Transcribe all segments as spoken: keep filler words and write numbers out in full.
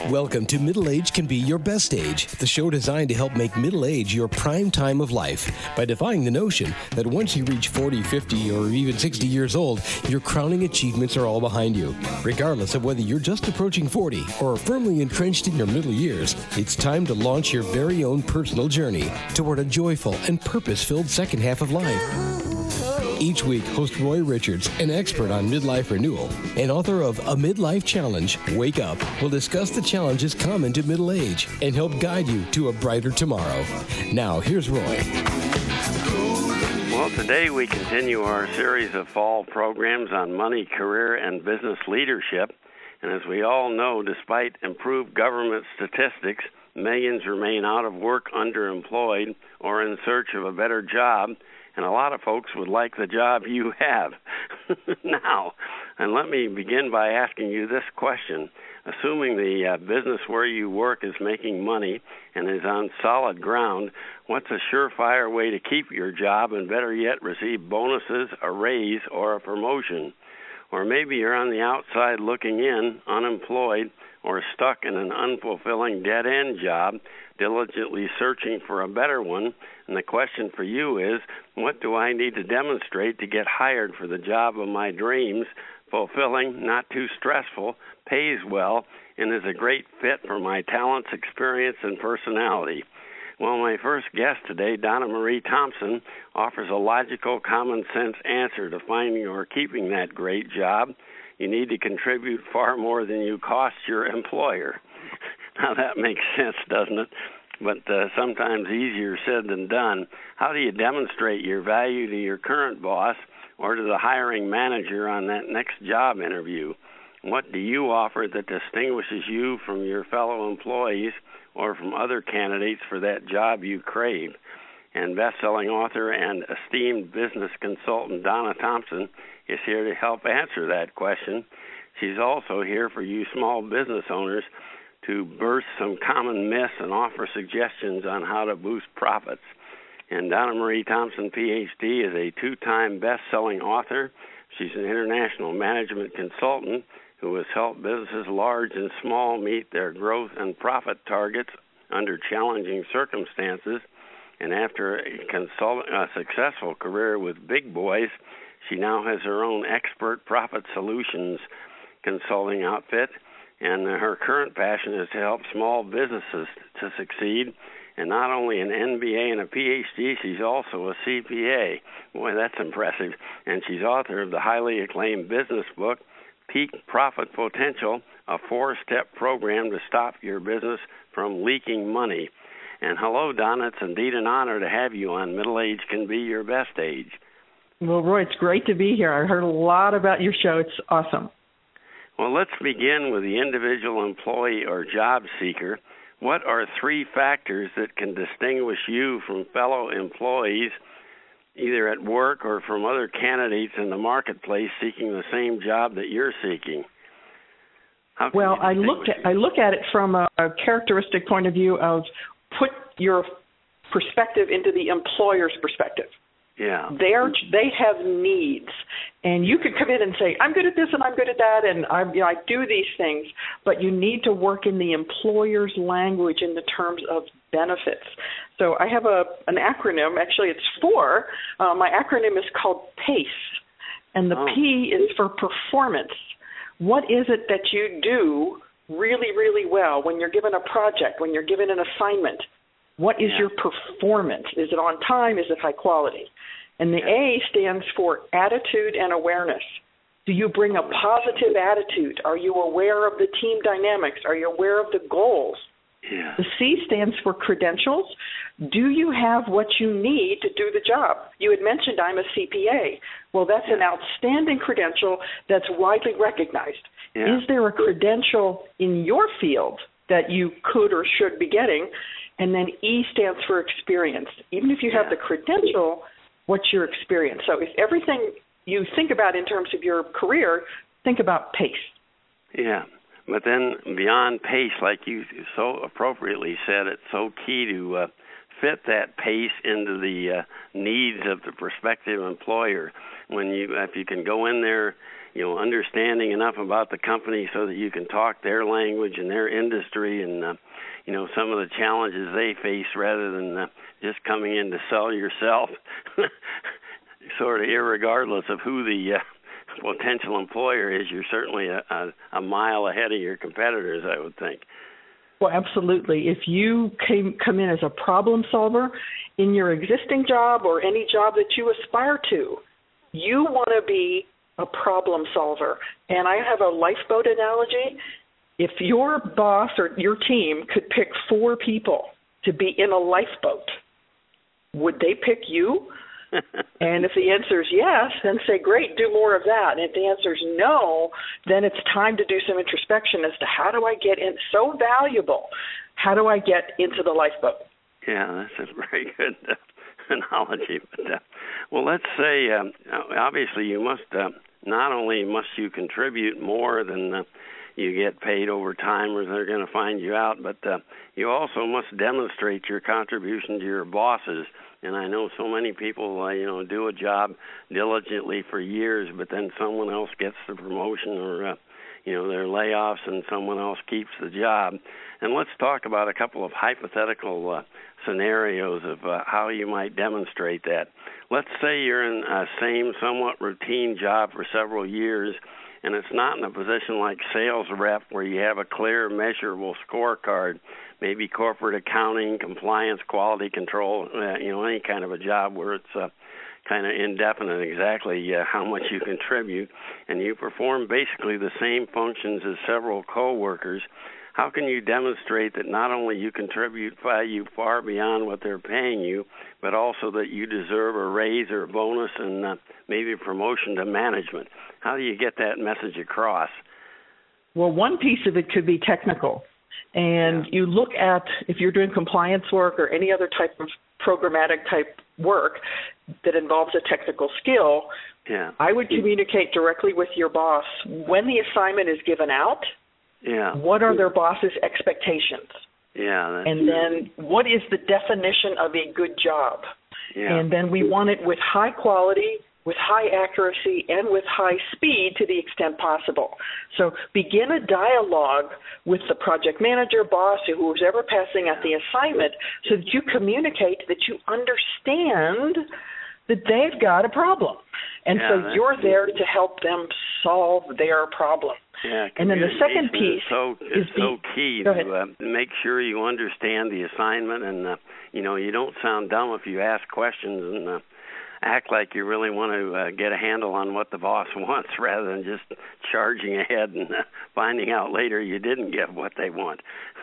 Welcome to Middle Age Can Be Your Best Age, the show designed to help make middle age your prime time of life by defying the notion that once you reach forty, fifty, or even sixty years old, your crowning achievements are all behind you. Regardless of whether you're just approaching forty or are firmly entrenched in your middle years, it's time to launch your very own personal journey toward a joyful and purpose-filled second half of life. Each week, host Roy Richards, an expert on midlife renewal and author of A Midlife Challenge, Wake Up, will discuss the challenges common to middle age and help guide you to a brighter tomorrow. Now, here's Roy. Well, today we continue our series of fall programs on money, career, and business leadership. And as we all know, despite improved government statistics, millions remain out of work, underemployed, or in search of a better job. And a lot of folks would like the job you have now. And let me begin by asking you this question. Assuming the uh, business where you work is making money and is on solid ground, what's a surefire way to keep your job and, better yet, receive bonuses, a raise, or a promotion? Or maybe you're on the outside looking in, unemployed, or stuck in an unfulfilling dead-end job, diligently searching for a better one. And the question for you is, what do I need to demonstrate to get hired for the job of my dreams, fulfilling, not too stressful, pays well, and is a great fit for my talents, experience, and personality? Well, my first guest today, Donna Marie Thompson, offers a logical, common-sense answer to finding or keeping that great job. You need to contribute far more than you cost your employer. Now, that makes sense, doesn't it? But uh, sometimes easier said than done. How do you demonstrate your value to your current boss or to the hiring manager on that next job interview? What do you offer that distinguishes you from your fellow employees or from other candidates for that job you crave? And best-selling author and esteemed business consultant Donna Thompson is here to help answer that question. She's also here for you small business owners to burst some common myths and offer suggestions on how to boost profits. And Donna Marie Thompson, P H D, is a two-time best-selling author. She's an international management consultant who has helped businesses large and small meet their growth and profit targets under challenging circumstances. And after a, consult- a successful career with big boys, she now has her own expert profit solutions consulting outfit. And her current passion is to help small businesses to succeed. And not only an M B A and a P H D, she's also a C P A. Boy, that's impressive. And she's author of the highly acclaimed business book, Peak Profit Potential, a four-step program to stop your business from leaking money. And hello, Donna. It's indeed an honor to have you on Middle Age Can Be Your Best Age. Well, Roy, it's great to be here. I heard a lot about your show. It's awesome. Well, let's begin with the individual employee or job seeker. What are three factors that can distinguish you from fellow employees, either at work or from other candidates in the marketplace seeking the same job that you're seeking? Well, I looked at, I look at it from a, a characteristic point of view of put your perspective into the employer's perspective. Yeah. They're, they have needs, and you could come in and say, I'm good at this and I'm good at that, and I, you know, I do these things, but you need to work in the employer's language in the terms of benefits. So I have a an acronym. Actually, it's four. Uh, my acronym is called PACE, and the oh. P is for performance. What is it that you do really, really well when you're given a project, when you're given an assignment? What is yeah. your performance? Is it on time? Is it high quality? And the A stands for attitude and awareness. Do you bring a positive attitude? Are you aware of the team dynamics? Are you aware of the goals? Yeah. The C stands for credentials. Do you have what you need to do the job? You had mentioned I'm a C P A. Well, that's an outstanding credential that's widely recognized. Yeah. Is there a credential in your field that you could or should be getting? And then E stands for experience. Even if you have yeah. the credential, what's your experience? So if everything you think about in terms of your career, think about PACE. Yeah, but then beyond PACE, like you so appropriately said, it's so key to uh, fit that PACE into the uh, needs of the prospective employer. When you, if you can go in there, you know, understanding enough about the company so that you can talk their language and their industry and, uh, you know, some of the challenges they face rather than uh, just coming in to sell yourself, sort of irregardless of who the uh, potential employer is. You're certainly a, a, a mile ahead of your competitors, I would think. Well, absolutely. If you came, come in as a problem solver in your existing job or any job that you aspire to, you want to be a problem solver. And I have a lifeboat analogy. If your boss or your team could pick four people to be in a lifeboat, would they pick you? And if the answer is yes, then say, great, do more of that. And if the answer is no, then it's time to do some introspection as to how do I get in, so valuable, how do I get into the lifeboat? Yeah, that's a very good uh, analogy. But, uh, well, let's say, um, obviously you must, uh, not only must you contribute more than uh, you get paid over time or they're going to find you out, but uh, you also must demonstrate your contribution to your bosses. And I know so many people, uh, you know, do a job diligently for years, but then someone else gets the promotion or, uh, you know, their layoffs and someone else keeps the job. And let's talk about a couple of hypothetical uh, scenarios of uh, how you might demonstrate that. Let's say you're in a same, somewhat routine job for several years, and it's not in a position like sales rep where you have a clear, measurable scorecard. Maybe corporate accounting, compliance, quality control, uh, you know, any kind of a job where it's uh, kind of indefinite exactly uh, how much you contribute, and you perform basically the same functions as several coworkers. How can you demonstrate that not only you contribute value far beyond what they're paying you, but also that you deserve a raise or a bonus and uh, maybe a promotion to management? How do you get that message across? Well, one piece of it could be technical. And yeah. you look at, if you're doing compliance work or any other type of programmatic type work that involves a technical skill, yeah. I would communicate directly with your boss when the assignment is given out. Yeah. What are their boss's expectations? Yeah. That's and true. then what is the definition of a good job? Yeah. And then we want it with high quality, with high accuracy, and with high speed to the extent possible. So begin a dialogue with the project manager, boss, or who's ever passing out the assignment so that you communicate that you understand that they've got a problem. And yeah, so you're there to help them solve their problem. Yeah, and then the second piece is so, is is so key to uh, make sure you understand the assignment, and uh, you know, you don't sound dumb if you ask questions and uh, act like you really want to uh, get a handle on what the boss wants rather than just charging ahead and uh, finding out later you didn't get what they want.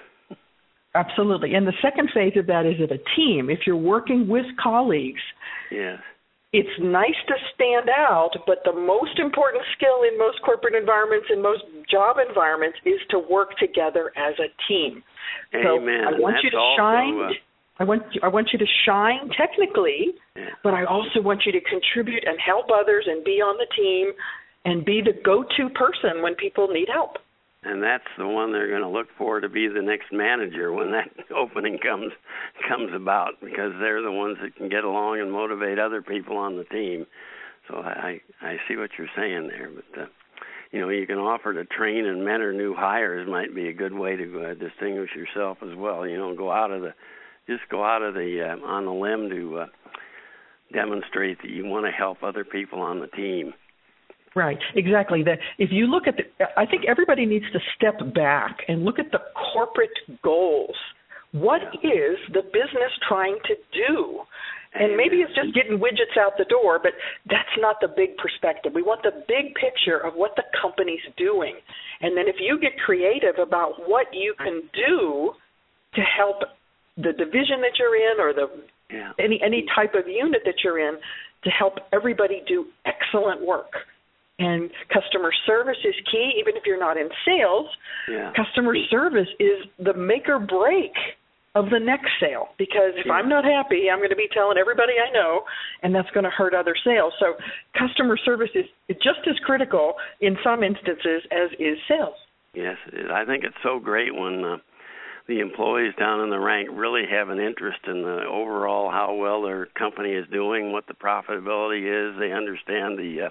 Absolutely. And the second phase of that is of a team. If you're working with colleagues, yes. it's nice to stand out, but the most important skill in most corporate environments and most job environments is to work together as a team. Amen. So I want That's you to also, shine. Uh, I want you, I want you to shine technically, yeah. but I also want you to contribute and help others and be on the team and be the go-to person when people need help. And that's the one they're going to look for to be the next manager when that opening comes comes about, because they're the ones that can get along and motivate other people on the team. So I I see what you're saying there, but uh, you know, you can offer to train and mentor new hires might be a good way to uh, distinguish yourself as well. You know, go out of the just go out of the uh, on the limb to uh, demonstrate that you want to help other people on the team. Right, exactly. That if you look at the, I think everybody needs to step back and look at the corporate goals. What yeah. is the business trying to do? And maybe it's just getting widgets out the door, but that's not the big perspective. We want the big picture of what the company's doing. And then if you get creative about what you can do to help the division that you're in or the yeah. any any type of unit that you're in to help everybody do excellent work. And customer service is key, even if you're not in sales. Yeah. Customer service is the make or break of the next sale, because if yeah. I'm not happy, I'm going to be telling everybody I know, and that's going to hurt other sales. So customer service is just as critical in some instances as is sales. Yes, it is. I think it's so great when uh, the employees down in the rank really have an interest in the overall how well their company is doing, what the profitability is. They understand the uh,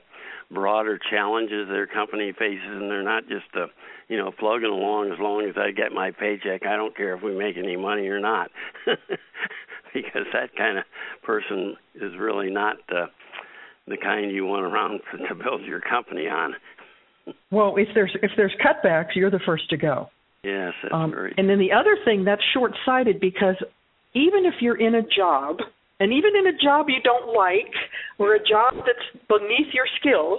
broader challenges their company faces, and they're not just, uh, you know, plugging along as long as I get my paycheck. I don't care if we make any money or not, because that kind of person is really not uh, the kind you want around to, to build your company on. Well, if there's if there's cutbacks, you're the first to go. Yes, that's um, very. And then the other thing, that's short-sighted, because even if you're in a job, and even in a job you don't like, or a job that's beneath your skills,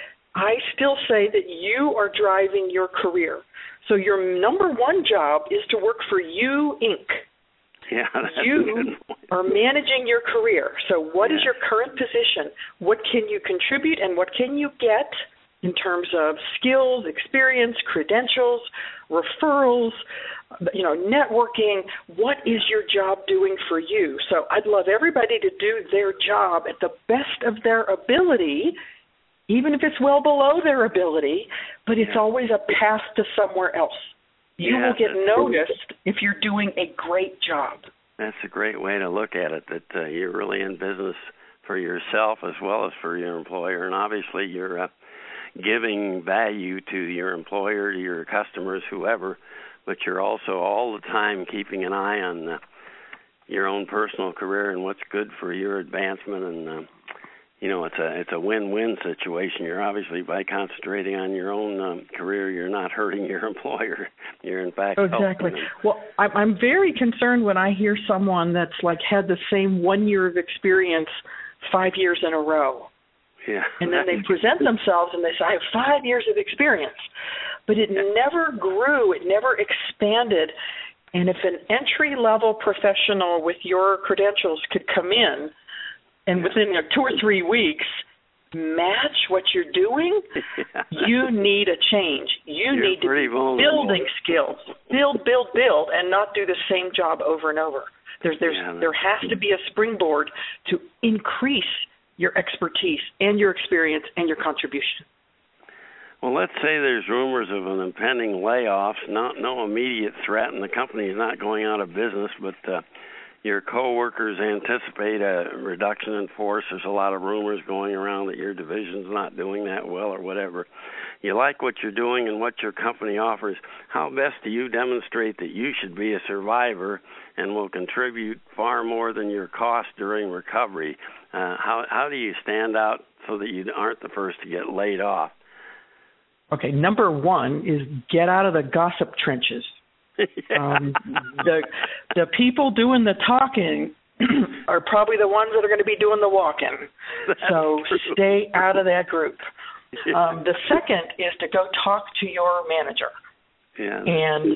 I still say that you are driving your career. So your number one job is to work for you, Incorporated. Yeah, that's you a good point. are managing your career. So what yeah. is your current position? What can you contribute, and what can you get in terms of skills, experience, credentials, referrals, you know, networking? What is your job doing for you? So I'd love everybody to do their job at the best of their ability, even if it's well below their ability, but it's yeah. always a path to somewhere else. You yeah, will get noticed if you're doing a great job. That's a great way to look at it, that uh, you're really in business for yourself as well as for your employer, and obviously you're uh, giving value to your employer, to your customers, whoever, but you're also all the time keeping an eye on uh, your own personal career and what's good for your advancement. And uh, you know, it's a it's a win-win situation. You're obviously, by concentrating on your own um, career, you're not hurting your employer. You're in fact exactly. helping them. Well, I'm, I'm very concerned when I hear someone that's like had the same one year of experience five years in a row. Yeah. And then they present themselves and they say, I have five years of experience. But it never grew. It never expanded. And if an entry-level professional with your credentials could come in and within you know, two or three weeks match what you're doing, yeah. you need a change. You You're need to be building skills. Build, build, build, and not do the same job over and over. There's, there's, yeah, there has to be a springboard to increase your expertise and your experience and your contribution. Well, let's say there's rumors of an impending layoffs, not no immediate threat, and the company is not going out of business, but uh, your coworkers anticipate a reduction in force. There's a lot of rumors going around that your division's not doing that well or whatever. You like what you're doing and what your company offers. How best do you demonstrate that you should be a survivor and will contribute far more than your cost during recovery? Uh, how how do you stand out so that you aren't the first to get laid off? Okay, number one is get out of the gossip trenches. yeah. um, the the people doing the talking are probably the ones that are going to be doing the walking. That's so true. Stay out of that group. Yeah. Um, the second is to go talk to your manager yeah. and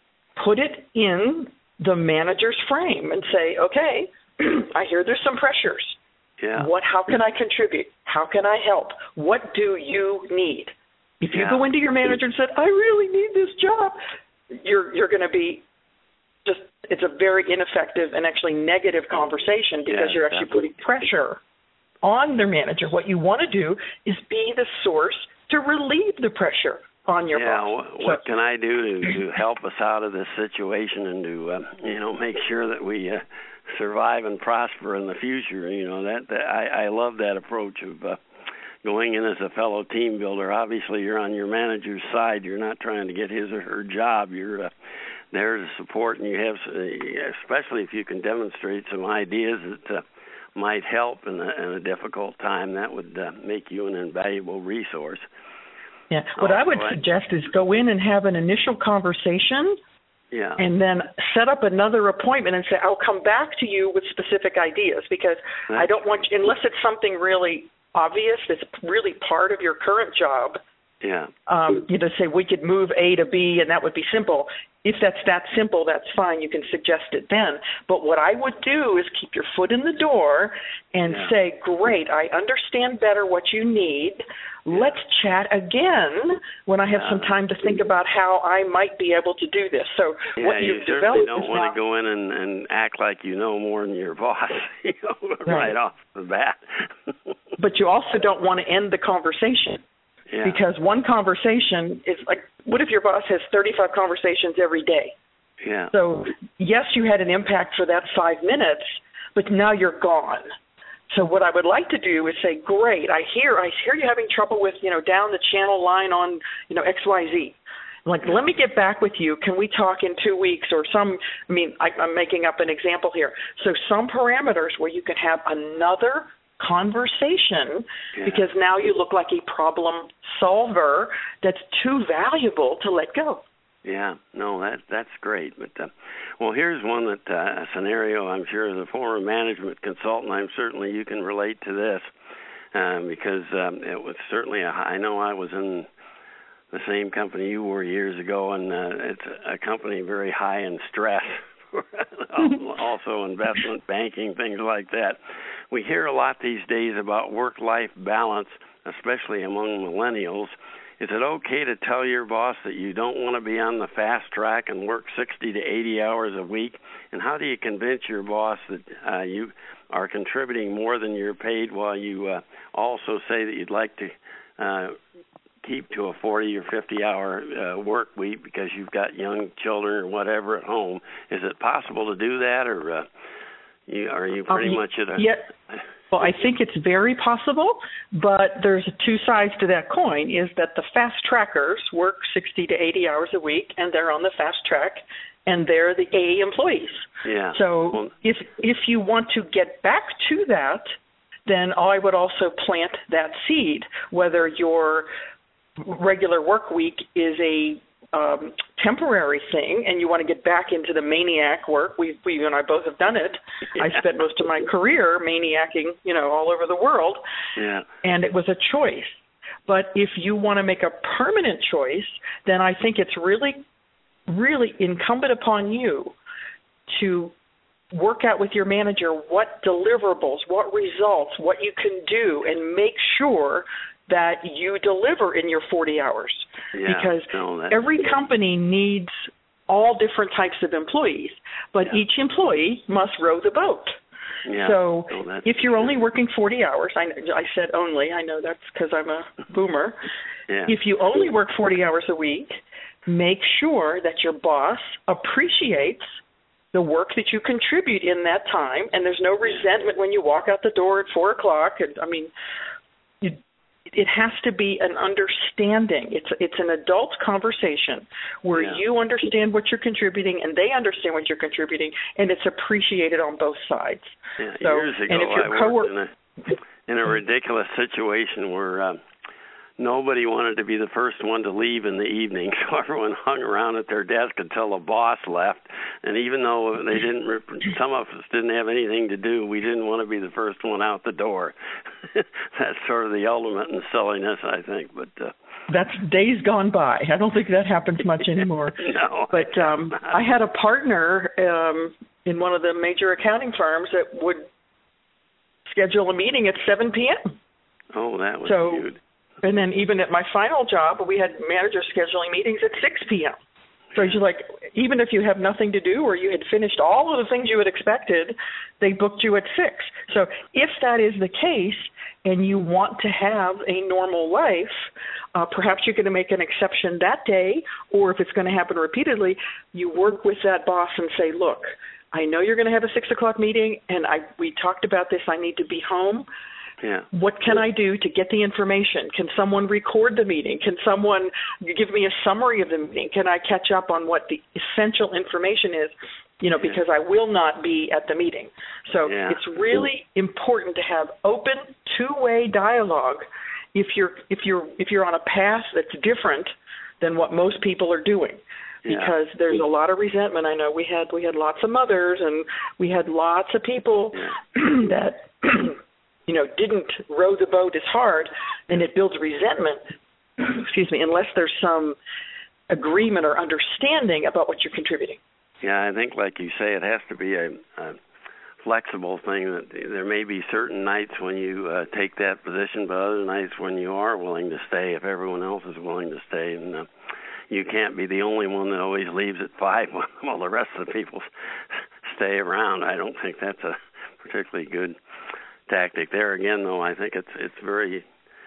put it in the manager's frame and say, okay, I hear there's some pressures. Yeah. What? How can I contribute? How can I help? What do you need? If you yeah. go into your manager and said, I really need this job, you're you're going to be just, it's a very ineffective and actually negative conversation because yeah, you're actually definitely. putting pressure on their manager. What you want to do is be the source to relieve the pressure on your yeah, boss. What, what can I do to, to help us out of this situation and to uh, you know make sure that we uh, survive and prosper in the future? You know that, that I, I love that approach of uh, going in as a fellow team builder. Obviously, you're on your manager's side. You're not trying to get his or her job. You're uh, there to support, and you have, especially if you can demonstrate some ideas that uh, might help in a, in a difficult time. That would uh, make you an invaluable resource. Yeah. What oh, I would go suggest is go in and have an initial conversation. Yeah. And then set up another appointment and say, I'll come back to you with specific ideas because that's, I don't want, unless it's something really obvious that's really part of your current job. Yeah. Um, you know, say we could move A to B and that would be simple. If that's that simple, that's fine. You can suggest it then. But what I would do is keep your foot in the door and yeah. say, great, I understand better what you need. Let's chat again when I have yeah. some time to think about how I might be able to do this. So yeah, what you you've certainly developed don't is want now, to go in and, and act like you know more than your boss, you know, right. right off the bat. But you also don't want to end the conversation. Yeah. Because one conversation is like, what if your boss has thirty-five conversations every day? Yeah. So, yes, you had an impact for that five minutes, but now you're gone. So what I would like to do is say, great, I hear I hear you having trouble with, you know, down the channel line on, you know, X Y Z. Like, let me get back with you. Can we talk in two weeks or some, I mean, I, I'm making up an example here. So some parameters where you can have another conversation yeah. because now you look like a problem solver that's too valuable to let go. Yeah, no, that that's great. But uh, well, here's one that uh, a scenario. I'm sure as a former management consultant, I'm certainly you can relate to this um, because um, it was certainly a. I know I was in the same company you were years ago, and uh, it's a company very high in stress. Also, investment banking, things like that. We hear a lot these days about work-life balance, especially among millennials. Is it okay to tell your boss that you don't want to be on the fast track and work sixty to eighty hours a week? And how do you convince your boss that uh, you are contributing more than you're paid while you uh, also say that you'd like to uh, keep to a forty or fifty hour uh, work week because you've got young children or whatever at home? Is it possible to do that, or uh, you, are you pretty um, much at a... Yeah. Well, I think it's very possible, but there's two sides to that coin, is that the fast trackers work sixty to eighty hours a week, and they're on the fast track, and they're the A employees. Yeah. So well, if if you want to get back to that, then I would also plant that seed, whether your regular work week is a um, temporary thing, and you want to get back into the maniac work. We, we, you and I both have done it. Yeah. I spent most of my career maniacking, you know, all over the world. Yeah. And it was a choice. But if you want to make a permanent choice, then I think it's really, really incumbent upon you to work out with your manager what deliverables, what results, what you can do, and make sure that you deliver in your forty hours. Yeah, because no, every company needs all different types of employees, but yeah. each employee must row the boat. Yeah, so no, if you're only working forty hours, I, I said only, I know that's because I'm a boomer. Yeah. If you only work forty hours a week, make sure that your boss appreciates the work that you contribute in that time, and there's no resentment when you walk out the door at four o'clock. And, I mean, you, it has to be an understanding. It's it's an adult conversation where yeah. you understand what you're contributing and they understand what you're contributing, and it's appreciated on both sides. Yeah, so, years ago, and if your I coworker, worked in a, in a ridiculous situation where um, nobody wanted to be the first one to leave in the evening, so everyone hung around at their desk until the boss left. And even though they didn't, some of us didn't have anything to do, we didn't want to be the first one out the door. That's sort of the ultimate in silliness, I think. But uh, that's days gone by. I don't think that happens much anymore. No, but um, I had a partner um, in one of the major accounting firms that would schedule a meeting at seven p.m. Oh, that was so, cute. And then even at my final job, we had managers scheduling meetings at six p.m. So you're like, even if you have nothing to do or you had finished all of the things you had expected, they booked you at six. So if that is the case and you want to have a normal life, uh, perhaps you're going to make an exception that day, or if it's going to happen repeatedly, you work with that boss and say, look, I know you're going to have a six o'clock meeting, and I we talked about this. I need to be home. Yeah. What can I do to get the information? Can someone record the meeting? Can someone give me a summary of the meeting? Can I catch up on what the essential information is? You know, because I will not be at the meeting. So yeah. it's really important to have open two-way dialogue if you're if you're if you're on a path that's different than what most people are doing. Yeah. Because there's a lot of resentment. I know we had we had lots of mothers and we had lots of people yeah. that you know, didn't row the boat as hard, and it builds resentment, excuse me, unless there's some agreement or understanding about what you're contributing. Yeah, I think, like you say, it has to be a, a flexible thing. That there may be certain nights when you uh, take that position, but other nights when you are willing to stay, if everyone else is willing to stay. And uh, you can't be the only one that always leaves at five while the rest of the people stay around. I don't think that's a particularly good tactic. There again, though, I think it's it's very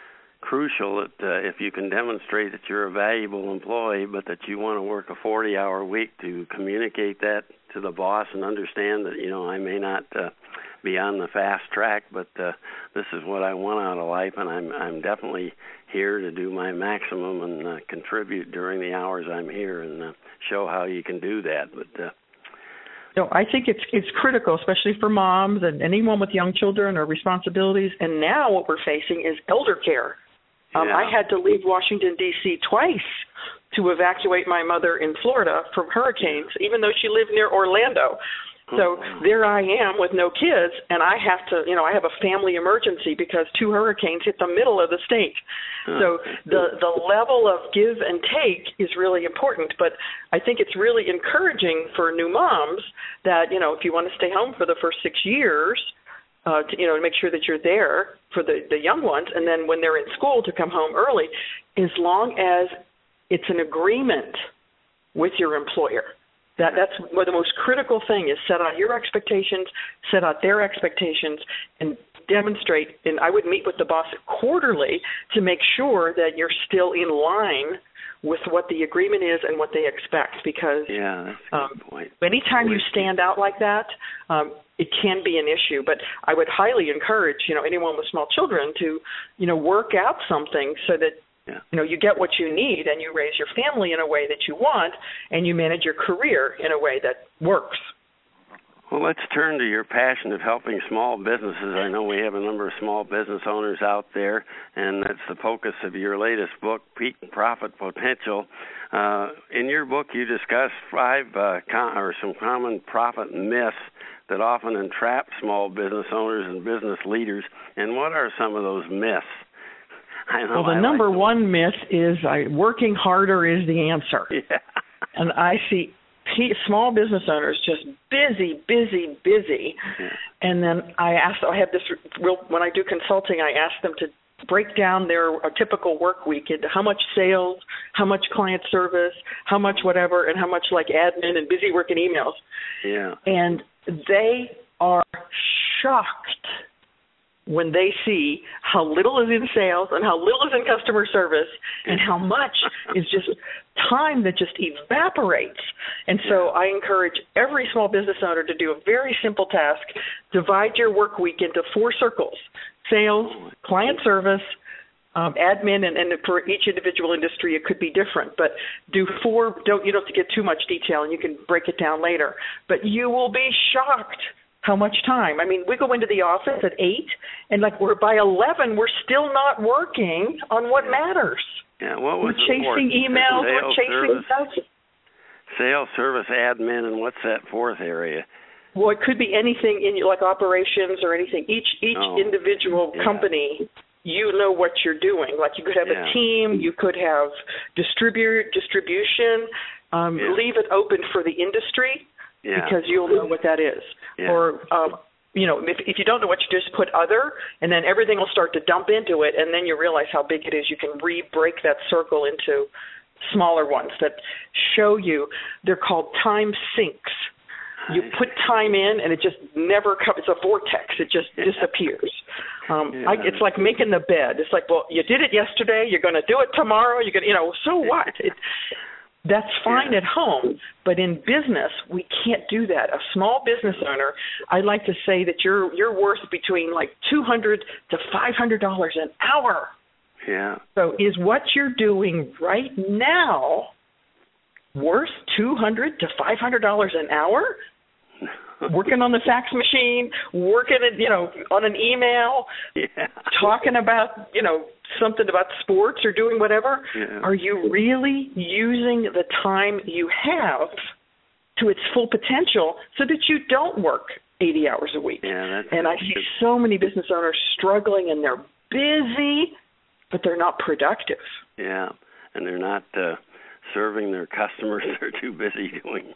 crucial that uh, if you can demonstrate that you're a valuable employee, but that you want to work a forty-hour week, to communicate that to the boss and understand that, you know, I may not uh, be on the fast track, but uh, this is what I want out of life, and I'm I'm definitely here to do my maximum and uh, contribute during the hours I'm here and uh, show how you can do that. But uh, no, I think it's it's critical, especially for moms and anyone with young children or responsibilities. And now what we're facing is elder care. Um, yeah. I had to leave Washington, D C twice to evacuate my mother in Florida from hurricanes, even though she lived near Orlando. So there I am with no kids, and I have to, you know, I have a family emergency because two hurricanes hit the middle of the state. So the the level of give and take is really important. But I think it's really encouraging for new moms that, you know, if you want to stay home for the first six years, uh, to, you know, to make sure that you're there for the, the young ones, and then when they're in school to come home early, as long as it's an agreement with your employer. That that's what the most critical thing is. Set out your expectations, set out their expectations, and demonstrate. And I would meet with the boss quarterly to make sure that you're still in line with what the agreement is and what they expect. Because yeah, that's a good um, point. anytime you stand out like that, um, it can be an issue. But I would highly encourage, you know, anyone with small children to, you know, work out something so that, Yeah. you know, you get what you need and you raise your family in a way that you want and you manage your career in a way that works. Well, let's turn to your passion of helping small businesses. I know we have a number of small business owners out there, and that's the focus of your latest book, Peak Profit Potential. Uh, in your book, you discuss five uh, com- or some common profit myths that often entrap small business owners and business leaders. And what are some of those myths? I know well, the I number like one myth is I, working harder is the answer. Yeah. And I see p- small business owners just busy, busy, busy. Yeah. And then I ask, I have this real, when I do consulting, I ask them to break down their a typical work week into how much sales, how much client service, how much whatever, and how much like admin and busy work and emails. Yeah. And they are shocked when they see how little is in sales and how little is in customer service and how much is just time that just evaporates. And so I encourage every small business owner to do a very simple task. Divide your work week into four circles: sales, client service, um, admin, and, and for each individual industry it could be different. But do four, don't, you don't have to get too much detail, and you can break it down later. But you will be shocked how much time. I mean, we go into the office at eight, and like we're by eleven, we're still not working on what matters. Yeah, what was we're chasing the emails, sales, we're chasing service, sales, service, admin, and what's that fourth area? Well, it could be anything in like operations or anything. Each each oh, individual yeah. company, you know what you're doing. Like you could have yeah. a team, you could have distribute distribution. Um, yeah. Leave it open for the industry. Yeah. Because you'll know what that is. Yeah. Or, um, you know, if, if you don't know what, you just put other, and then everything will start to dump into it, and then you realize how big it is. You can re-break that circle into smaller ones that show you. They're called time sinks. You put time in, and it just never comes. It's a vortex. It just yeah. disappears. Um, yeah. I, it's like making the bed. It's like, well, you did it yesterday. You're going to do it tomorrow. You're going to, you know, so what? It, That's fine yeah. at home, but in business, we can't do that. A small business owner, I like to say that you're you're worth between like two hundred to five hundred dollars an hour. Yeah. So is what you're doing right now worth two hundred to five hundred dollars an hour? Working on the fax machine, working at, you know, on an email, yeah. talking about, you know, something about sports or doing whatever. Yeah. Are you really using the time you have to its full potential so that you don't work eighty hours a week? Yeah, that's and I see so many business owners struggling, and they're busy, but they're not productive. Yeah, and they're not uh, serving their customers. They're too busy doing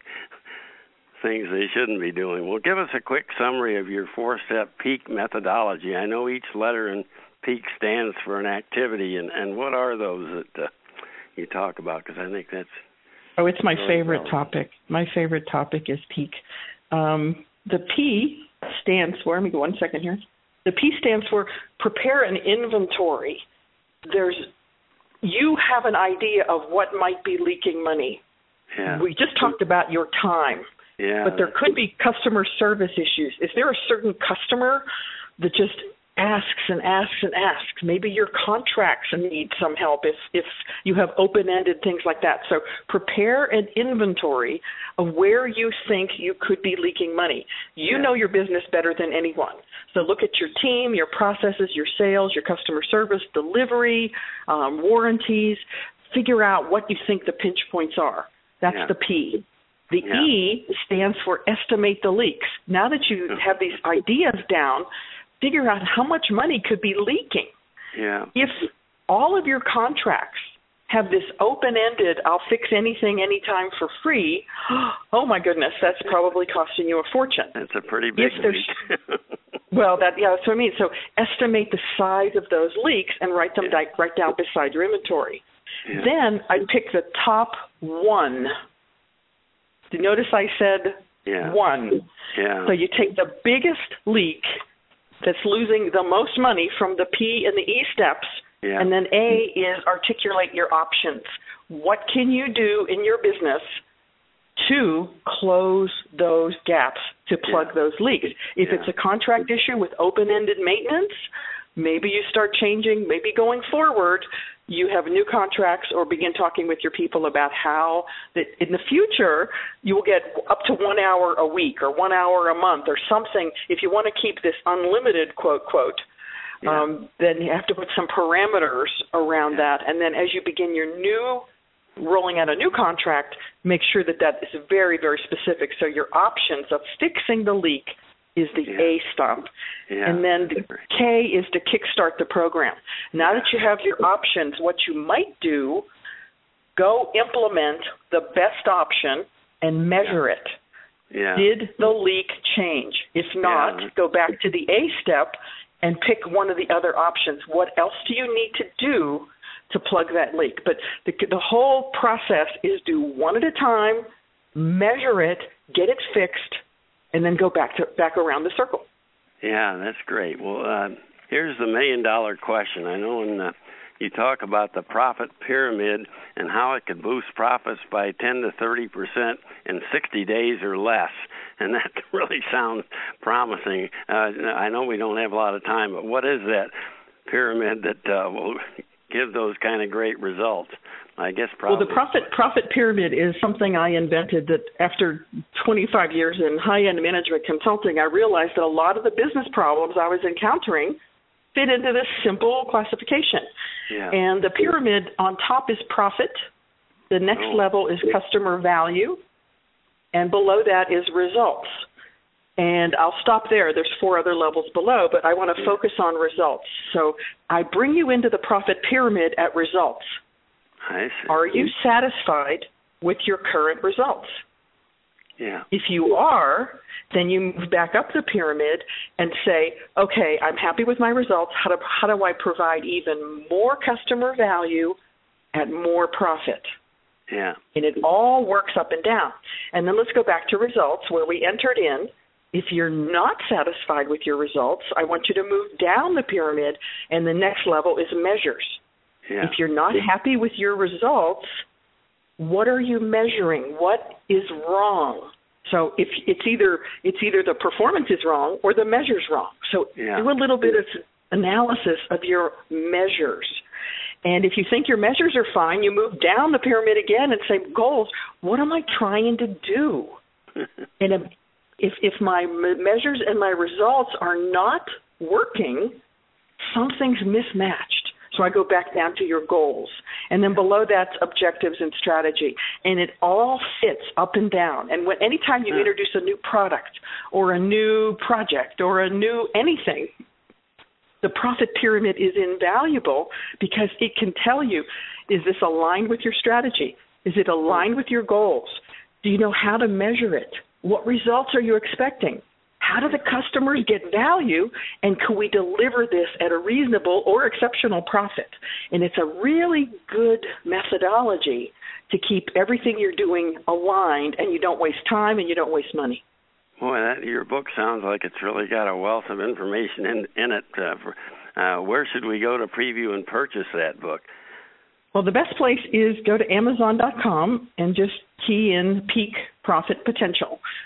things they shouldn't be doing. Well, give us a quick summary of your four-step PEAK methodology. I know each letter in PEAK stands for an activity, and, and what are those that uh, you talk about? Because I think that's... Oh, it's my really favorite relevant. topic. My favorite topic is PEAK. Um, the P stands for, let me go one second here. The P stands for prepare an inventory. There's, you have an idea of what might be leaking money. Yeah. We just talked about your time. Yeah. But there could be customer service issues. Is there a certain customer that just asks and asks and asks? Maybe your contracts need some help if, if you have open-ended things like that. So prepare an inventory of where you think you could be leaking money. You yeah. know your business better than anyone. So look at your team, your processes, your sales, your customer service, delivery, um, warranties. Figure out what you think the pinch points are. That's yeah. the P. The yeah. E stands for estimate the leaks. Now that you have these ideas down, figure out how much money could be leaking. Yeah. If all of your contracts have this open-ended, I'll fix anything, anytime for free, oh my goodness, that's probably costing you a fortune. That's a pretty big leak. Well, that yeah, that's what I mean. So estimate the size of those leaks and write them yeah. di- right down beside your inventory. Yeah. Then I pick the top one. Did you notice I said yeah. one? Yeah. So you take the biggest leak that's losing the most money from the P and the E steps, yeah. and then A is articulate your options. What can you do in your business to close those gaps, to plug yeah. those leaks? If yeah. it's a contract issue with open-ended maintenance, maybe you start changing, maybe going forward, you have new contracts or begin talking with your people about how that in the future you will get up to one hour a week or one hour a month or something. If you want to keep this unlimited, quote, quote, yeah. um, then you have to put some parameters around yeah. that. And then as you begin your new, rolling out a new contract, make sure that that is very, very specific. So your options of fixing the leak is the yeah. A stop. Yeah. And then the K is to kickstart the program. Now that you have your options, what you might do, go implement the best option and measure yeah. it. Yeah. Did the leak change? If not, yeah. go back to the A step and pick one of the other options. What else do you need to do to plug that leak? But the, the whole process is do one at a time, measure it, get it fixed, and then go back to back around the circle. Yeah, that's great. Well, uh, here's the million-dollar question. I know when uh, you talk about the profit pyramid and how it could boost profits by ten to thirty percent in sixty days or less, and that really sounds promising. Uh, I know we don't have a lot of time, but what is that pyramid that uh, will give those kind of great results? I guess probably. Well, the profit profit pyramid is something I invented that after twenty-five years in high-end management consulting, I realized that a lot of the business problems I was encountering fit into this simple classification. Yeah. And the pyramid on top is profit. The next oh. level is customer value. And below that is results. And I'll stop there. There's four other levels below, but I want to focus on results. So I bring you into the profit pyramid at results. I see. Are you satisfied with your current results? Yeah. If you are, then you move back up the pyramid and say, okay, I'm happy with my results. How do, how do I provide even more customer value at more profit? Yeah. And it all works up and down. And then let's go back to results where we entered in. If you're not satisfied with your results, I want you to move down the pyramid, and the next level is measures. Yeah. If you're not happy with your results, what are you measuring? What is wrong? So if it's either it's either the performance is wrong or the measure's wrong. So yeah. do a little bit of analysis of your measures. And if you think your measures are fine, you move down the pyramid again and say, goals, what am I trying to do? And if if my measures and my results are not working, something's mismatched. So I go back down to your goals. And then below that's objectives and strategy. And it all fits up and down. And when anytime you introduce a new product or a new project or a new anything, the profit pyramid is invaluable because it can tell you, is this aligned with your strategy? Is it aligned with your goals? Do you know how to measure it? What results are you expecting? How do the customers get value, and can we deliver this at a reasonable or exceptional profit? And it's a really good methodology to keep everything you're doing aligned, and you don't waste time and you don't waste money. Boy, that, your book sounds like it's really got a wealth of information in, in it. Uh, for, uh, where should we go to preview and purchase that book? Well, the best place is go to Amazon dot com and just key in peak profit potential.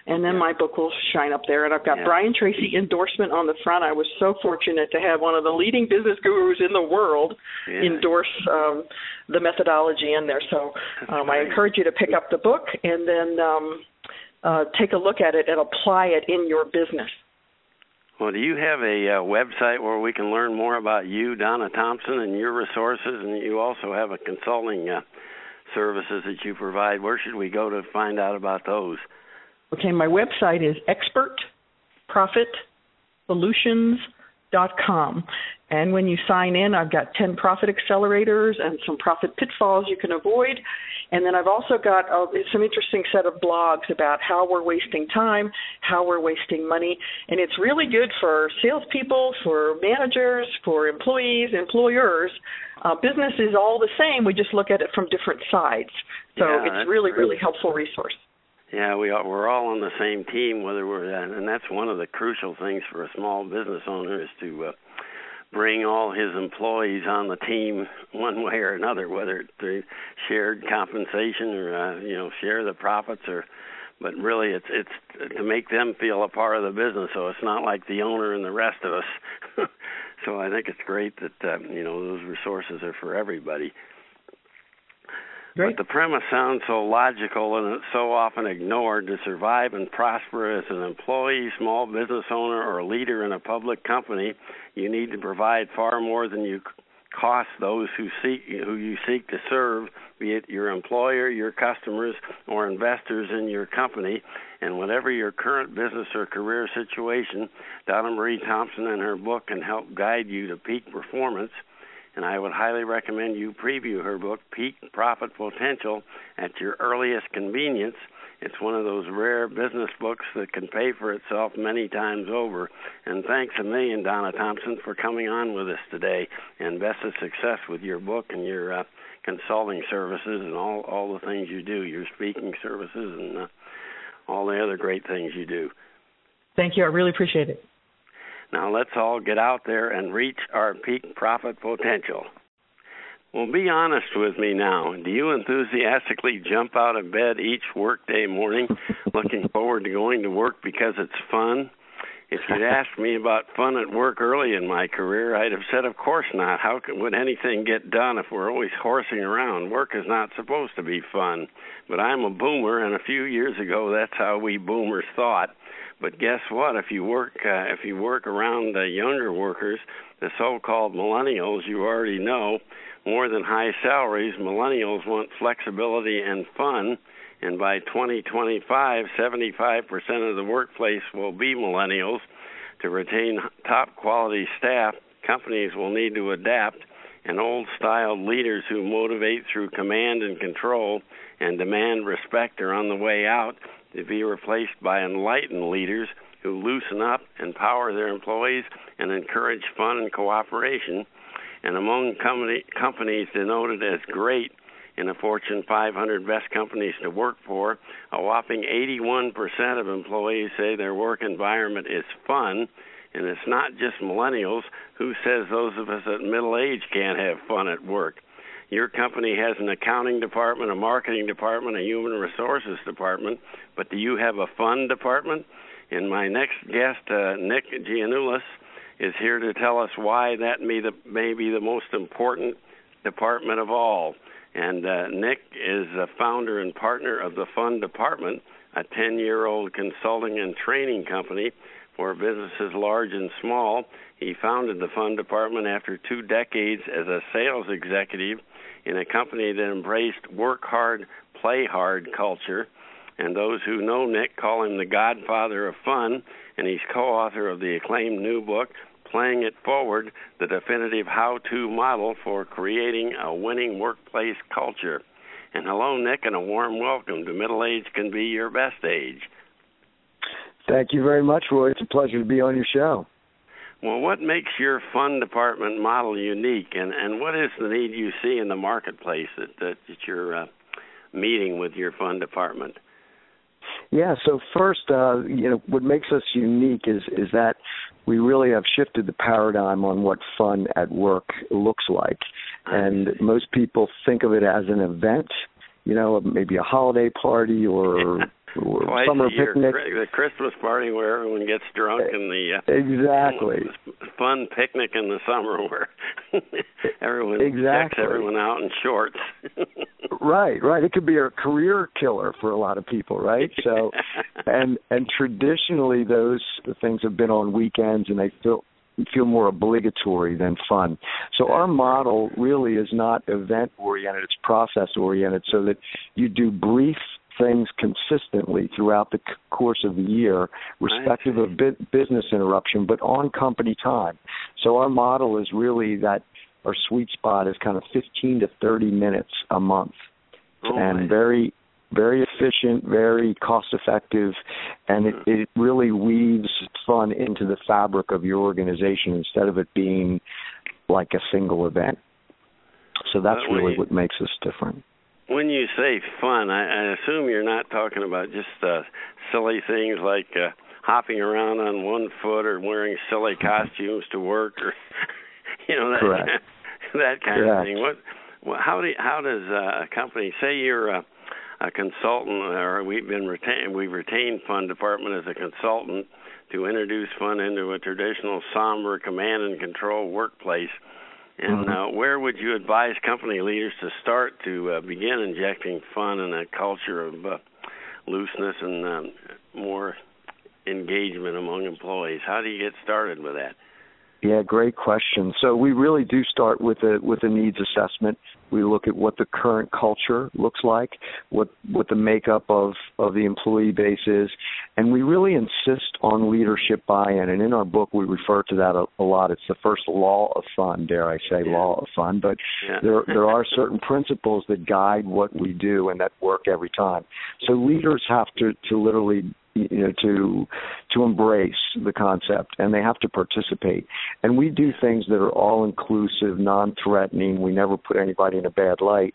and then my book will shine up there. And I've got yeah. Brian Tracy endorsement on the front. I was so fortunate to have one of the leading business gurus in the world yeah. endorse um, the methodology in there. So um, I encourage you to pick up the book and then um, uh, take a look at it and apply it in your business. Well, do you have a uh, website where we can learn more about you, Donna Thompson, and your resources? And you also have a consulting uh, services that you provide. Where should we go to find out about those? Okay, my website is expert profit solutions dot com. And when you sign in, I've got ten profit accelerators and some profit pitfalls you can avoid. And then I've also got uh, some interesting set of blogs about how we're wasting time, how we're wasting money. And it's really good for salespeople, for managers, for employees, employers. Uh, business is all the same. We just look at it from different sides. So yeah, it's really, really helpful resource. Yeah, we are, we're all on the same team, whether we're, and that's one of the crucial things for a small business owner is to uh, bring all his employees on the team one way or another, whether it's through shared compensation or uh, you know share the profits, or but really it's it's to make them feel a part of the business. So it's not like the owner and the rest of us. So I think it's great that uh, you know those resources are for everybody. Great. But the premise sounds so logical, and it's so often ignored. To survive and prosper as an employee, small business owner, or a leader in a public company, you need to provide far more than you cost those who seek who you seek to serve, be it your employer, your customers, or investors in your company. And whatever your current business or career situation, Donna Marie Thompson and her book can help guide you to peak performance. And I would highly recommend you preview her book, Peak Profit Potential, at your earliest convenience. It's one of those rare business books that can pay for itself many times over. And thanks a million, Donna Thompson, for coming on with us today. And best of success with your book and your uh, consulting services and all, all the things you do, your speaking services and uh, all the other great things you do. Thank you. I really appreciate it. Now let's all get out there and reach our peak profit potential. Well, be honest with me now. Do you enthusiastically jump out of bed each workday morning looking forward to going to work because it's fun? If you'd asked me about fun at work early in my career, I'd have said, of course not. How could, would anything get done if we're always horsing around? Work is not supposed to be fun. But I'm a boomer, and a few years ago, that's how we boomers thought. But guess what? If you work, uh, if you work around the younger workers, the so-called millennials, you already know, more than high salaries, millennials want flexibility and fun. And by twenty twenty-five, seventy-five percent of the workplace will be millennials. To retain top-quality staff, companies will need to adapt, and old-style leaders who motivate through command and control and demand respect are on the way out, to be replaced by enlightened leaders who loosen up, empower their employees, and encourage fun and cooperation. And among company, companies denoted as great in the Fortune five hundred best companies to work for, a whopping eighty-one percent of employees say their work environment is fun. And it's not just millennials. Who says those of us at middle age can't have fun at work? Your company has an accounting department, a marketing department, a human resources department, but do you have a fun department? And my next guest, uh, Nick Giannoulis, is here to tell us why that may, the, may be the most important department of all. And uh, Nick is the founder and partner of the Fun Department, a ten-year-old consulting and training company for businesses large and small. He founded the Fun Department after two decades as a sales executive in a company that embraced work hard, play hard culture. And those who know Nick call him the godfather of fun, and he's co-author of the acclaimed new book, Playing It Forward, the definitive how-to model for creating a winning workplace culture. And hello, Nick, and a warm welcome to Middle Age Can Be Your Best Age. Thank you very much, Roy. It's a pleasure to be on your show. Well, what makes your fun department model unique, and, and what is the need you see in the marketplace that, that, that you're uh, meeting with your fun department? Yeah, so first, uh, you know, what makes us unique is, is that we really have shifted the paradigm on what fun at work looks like. And most people think of it as an event, you know, maybe a holiday party or, or twice summer a year, picnic. The Christmas party where everyone gets drunk, and the uh, exactly fun picnic in the summer where everyone exactly. checks everyone out in shorts. Right, right. It could be a career killer for a lot of people, right? So, and and traditionally those things have been on weekends, and they feel feel more obligatory than fun. So our model really is not event oriented; it's process oriented, so that you do brief things consistently throughout the course of the year, respective of business interruption, but on company time. So our model is really that our sweet spot is kind of fifteen to thirty minutes a month, oh, and nice. very, very efficient, very cost effective, and it, it really weaves fun into the fabric of your organization instead of it being like a single event. So that's really you, what makes us different. When you say fun, I, I assume you're not talking about just uh, silly things like uh, hopping around on one foot or wearing silly costumes to work, or you know that Correct. that kind yeah. of thing. What, what how do how does uh, a company, say you're a, a consultant, or we've been retained we've retained fun department as a consultant to introduce fun into a traditional somber command and control workplace. And uh, where would you advise company leaders to start to uh, begin injecting fun and a culture of uh, looseness and um, more engagement among employees? How do you get started with that? Yeah, great question. So we really do start with a with a needs assessment. We look at what the current culture looks like, what what the makeup of, of the employee base is, and we really insist on leadership buy-in. And in our book, we refer to that a, a lot. It's the first law of fun, dare I say, yeah. law of fun. But yeah. there there are certain principles that guide what we do and that work every time. So leaders have to, to literally you know, to to embrace the concept, and they have to participate. And we do things that are all-inclusive, non-threatening. We never put anybody in a bad light.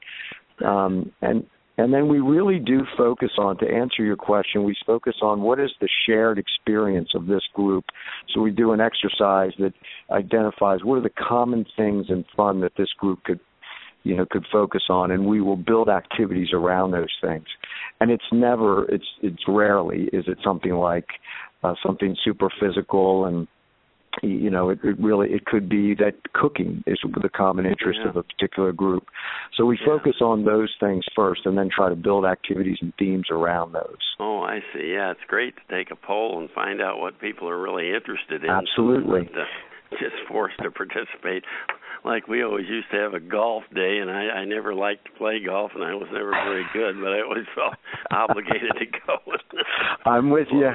Um, and and then we really do focus on, to answer your question, we focus on what is the shared experience of this group. So we do an exercise that identifies what are the common things and fun that this group could you know, could focus on, and we will build activities around those things. And it's never, it's it's rarely is it something like uh, something super physical, and you know, it, it really it could be that cooking is the common interest yeah. of a particular group. So we yeah. focus on those things first, and then try to build activities and themes around those. Oh, I see. Yeah, it's great to take a poll and find out what people are really interested in. Absolutely. So just forced to participate. Like we always used to have a golf day, and I, I never liked to play golf, and I was never very good, but I always felt obligated to go. I'm with you.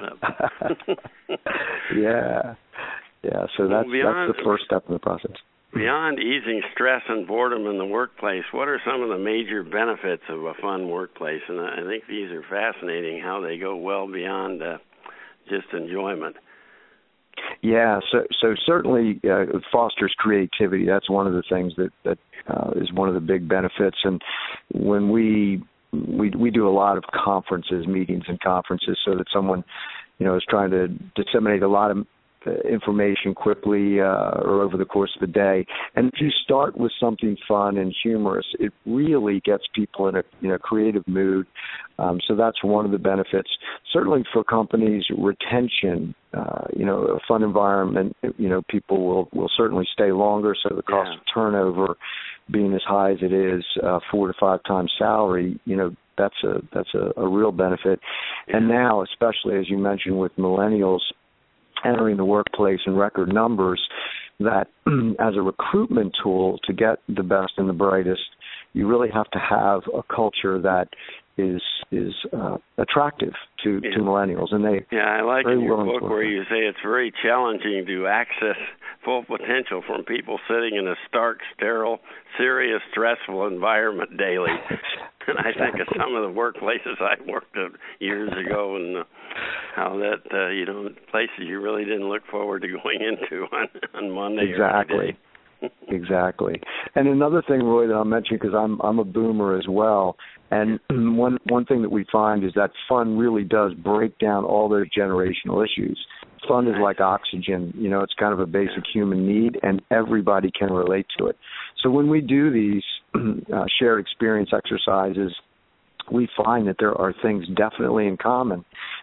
yeah. Yeah, so that's, beyond, that's the first step in the process. Beyond easing stress and boredom in the workplace, what are some of the major benefits of a fun workplace? And I think these are fascinating, how they go well beyond uh, just enjoyment. Yeah, so so certainly uh, it fosters creativity. That's one of the things that that uh, is one of the big benefits. And when we we we do a lot of conferences, meetings, and conferences, so that someone you know is trying to disseminate a lot of information quickly uh, or over the course of a day. And if you start with something fun and humorous, it really gets people in a you know creative mood. Um, so that's one of the benefits. Certainly for companies, retention, uh, you know, a fun environment, you know, people will, will certainly stay longer. So the cost yeah. of turnover being as high as it is, uh, four to five times salary, you know, that's a that's a, a real benefit. Yeah. And now, especially as you mentioned with millennials entering the workplace in record numbers, that as a recruitment tool to get the best and the brightest, you really have to have a culture that is is uh, attractive to, yeah. to millennials. And they yeah, I like in your book where you say it's very challenging to access full potential from people sitting in a stark, sterile, serious, stressful environment daily. And I think of some of the workplaces I worked at years ago, and uh, how that, uh, you know, places you really didn't look forward to going into on, on Monday exactly. or Friday. Exactly. And another thing, Roy, that I'll mention, because I'm I'm a boomer as well, and one one thing that we find is that fun really does break down all those generational issues. Fun nice. is like oxygen. You know, it's kind of a basic yeah. human need, and everybody can relate to it. So when we do these uh, shared experience exercises, we find that there are things definitely in common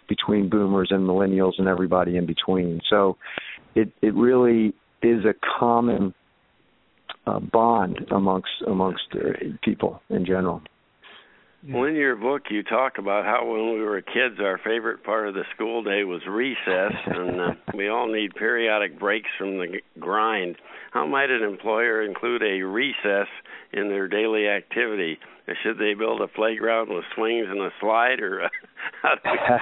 between boomers and millennials and everybody in between. So it it really is a common uh, bond amongst amongst uh, people in general. Well, in your book, you talk about how when we were kids, our favorite part of the school day was recess, and uh, we all need periodic breaks from the g- grind. How might an employer include a recess in their daily activity? Should they build a playground with swings and a slide, or uh, how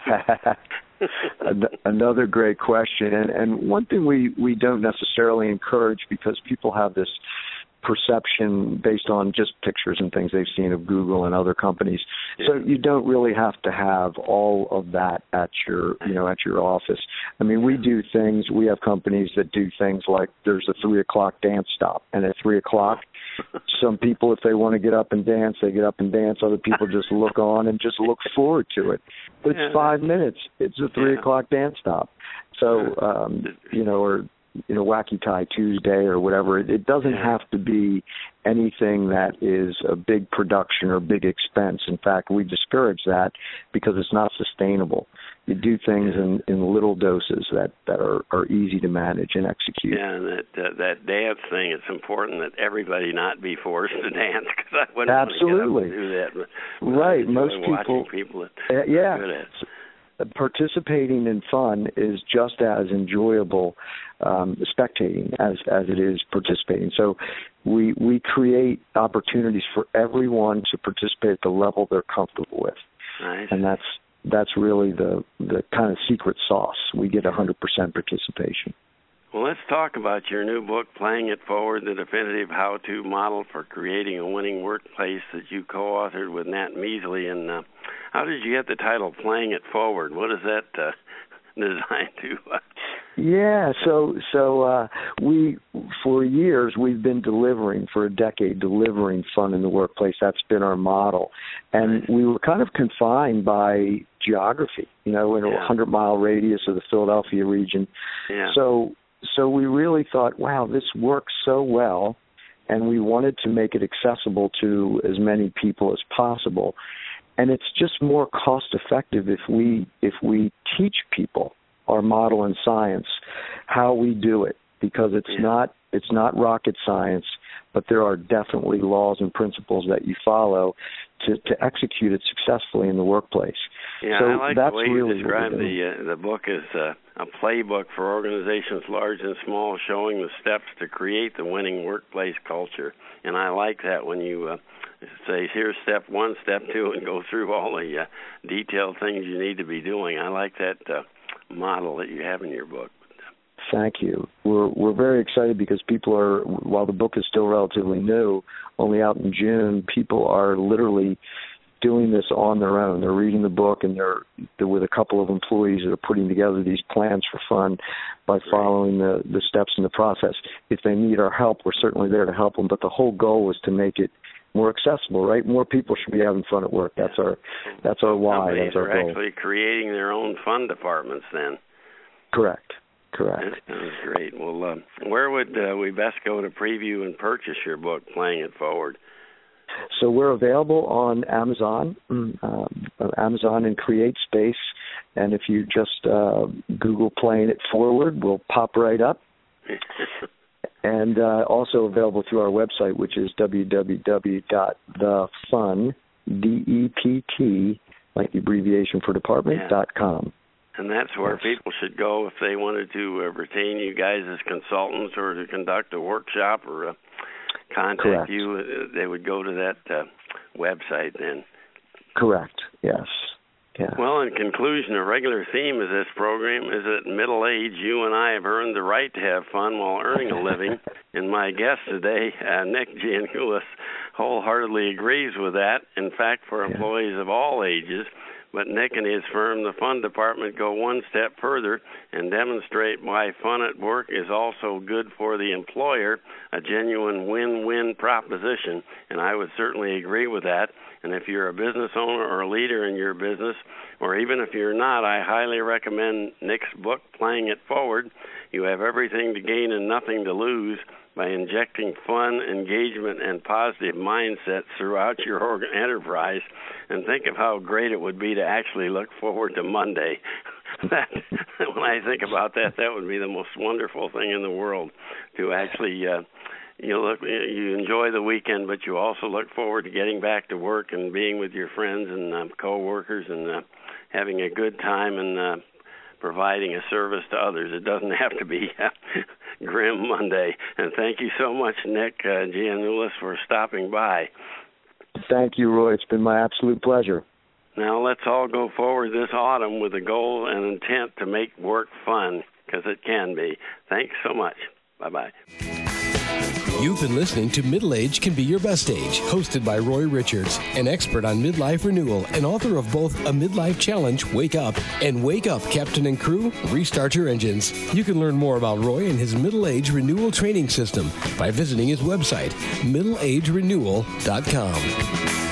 do we... Another great question, and, and one thing we, we don't necessarily encourage, because people have this perception based on just pictures and things they've seen of Google and other companies. Yeah. So you don't really have to have all of that at your, you know, at your office. I mean, we do things, we have companies that do things like there's a three o'clock dance stop, and at three o'clock, some people, if they want to get up and dance, they get up and dance. Other people just look on and just look forward to it. But it's yeah. five minutes. It's a three yeah. o'clock dance stop. So, um, you know, or you know, Wacky Tie Tuesday or whatever. It, it doesn't have to be anything that is a big production or big expense. In fact, we discourage that because it's not sustainable. You do things in, in little doses that, that are, are easy to manage and execute. Yeah, and that uh, that dance thing, it's important that everybody not be forced to dance, because I wouldn't Absolutely. want to get up and do that. But right. Most people, people that uh, yeah. are good at it. Participating in fun is just as enjoyable um, spectating as, as it is participating. So we we create opportunities for everyone to participate at the level they're comfortable with. Nice. And that's that's really the, the kind of secret sauce. We get one hundred percent participation. Well, let's talk about your new book, Playing It Forward, the definitive how-to model for creating a winning workplace, that you co-authored with Nat Measley. And uh, how did you get the title, Playing It Forward? What is that uh, designed to? Uh... Yeah, so so uh, we, for years, we've been delivering, for a decade, delivering fun in the workplace. That's been our model. And nice. We were kind of confined by geography, you know, in a yeah. hundred-mile radius of the Philadelphia region. Yeah. So So we really thought, wow, this works so well, and we wanted to make it accessible to as many people as possible. And it's just more cost-effective if we if we teach people our model in science, how we do it, because it's yeah. not it's not rocket science, but there are definitely laws and principles that you follow to, to execute it successfully in the workplace. Yeah, so I like that's the way really you describe the uh, the book as uh, a playbook for organizations large and small, showing the steps to create the winning workplace culture. And I like that when you uh, say, here's step one, step two, and go through all the uh, detailed things you need to be doing. I like that uh, model that you have in your book. Thank you. We're we're very excited because people are, while the book is still relatively new, only out in June, people are literally doing this on their own. They're reading the book, and they're, they're with a couple of employees that are putting together these plans for fun by following the, the steps in the process. If they need our help, we're certainly there to help them, but the whole goal is to make it more accessible, right? More people should be having fun at work. That's our that's our why. Companies that's our are goal. Actually creating their own fun departments then. Correct. Correct. That sounds great. Well, uh, where would uh, we best go to preview and purchase your book, Playing It Forward? So we're available on Amazon, um, Amazon and CreateSpace, and if you just uh, Google Playing It Forward, we'll pop right up. And uh, also available through our website, which is w w w dot the fun, D E P T, like the abbreviation for department, yeah. dot com. And that's where yes. people should go if they wanted to uh, retain you guys as consultants or to conduct a workshop or uh, contact Correct. you. Uh, they would go to that uh, website then. Correct, yes. Yeah. Well, in conclusion, a regular theme of this program is that in middle age, you and I have earned the right to have fun while earning a living. And my guest today, uh, Nick Giannoulis, wholeheartedly agrees with that. In fact, for employees yeah. of all ages. But Nick and his firm, the Fun Department, go one step further and demonstrate why fun at work is also good for the employer, a genuine win-win proposition. And I would certainly agree with that. And if you're a business owner or a leader in your business, or even if you're not, I highly recommend Nick's book, Playing It Forward. You have everything to gain and nothing to lose by injecting fun, engagement, and positive mindsets throughout your enterprise. And think of how great it would be to actually look forward to Monday. That, when I think about that, that would be the most wonderful thing in the world, to actually uh, you look, you enjoy the weekend, but you also look forward to getting back to work and being with your friends and uh, coworkers and uh, having a good time and uh, providing a service to others. It doesn't have to be uh, grim Monday. And thank you so much, Nick uh, Giannoulis, for stopping by. Thank you, Roy. It's been my absolute pleasure. Now let's all go forward this autumn with a goal and intent to make work fun, because it can be. Thanks so much. Bye-bye. You've been listening to Middle Age Can Be Your Best Age, hosted by Roy Richards, an expert on midlife renewal and author of both A Midlife Challenge, Wake Up, and Wake Up, Captain and Crew, Restart Your Engines. You can learn more about Roy and his Middle Age Renewal Training System by visiting his website, middle age renewal dot com.